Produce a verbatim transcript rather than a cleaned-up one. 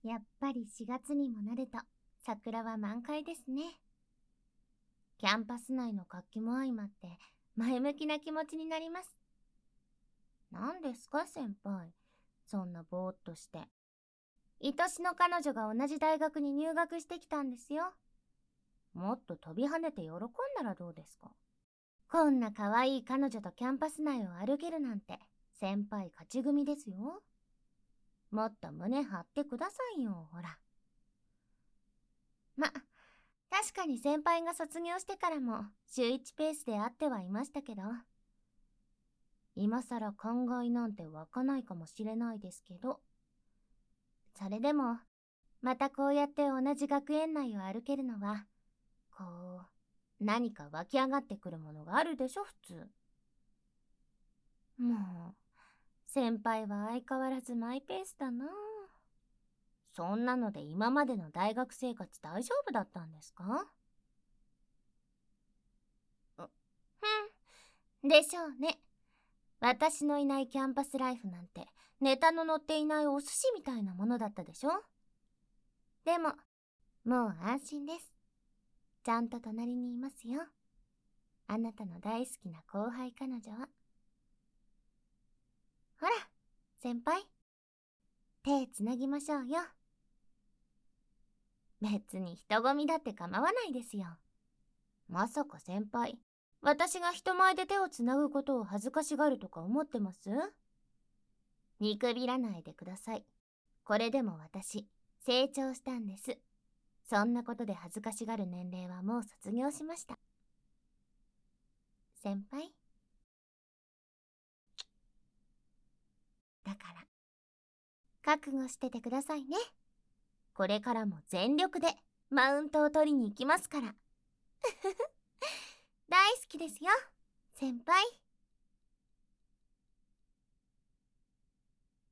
やっぱりしがつにもなると桜は満開ですね。キャンパス内の活気も相まって前向きな気持ちになります。何ですか先輩、そんなぼーっとして。愛しの彼女が同じ大学に入学してきたんですよ。もっと飛び跳ねて喜んだらどうですか。こんな可愛い彼女とキャンパス内を歩けるなんて先輩勝ち組ですよ。もっと胸張ってくださいよ、ほら。ま、確かに先輩が卒業してからも週いちペースで会ってはいましたけど、今さら考えなんて湧かないかもしれないですけど、それでもまたこうやって同じ学園内を歩けるのは、こう何か湧き上がってくるものがあるでしょ、普通。もう先輩は相変わらずマイペースだな。そんなので今までの大学生活大丈夫だったんですか？ふん、でしょうね。私のいないキャンパスライフなんてネタの載っていないお寿司みたいなものだったでしょ。でももう安心です。ちゃんと隣にいますよ、あなたの大好きな後輩彼女は。ほら先輩、手つなぎましょうよ。別に人混みだって構わないですよ。まさか先輩、私が人前で手をつなぐことを恥ずかしがるとか思ってます？見くびらないでください。これでも私、成長したんです。そんなことで恥ずかしがる年齢はもう卒業しました。先輩。だから、覚悟しててくださいね。これからも全力でマウントを取りに行きますから。大好きですよ、先輩。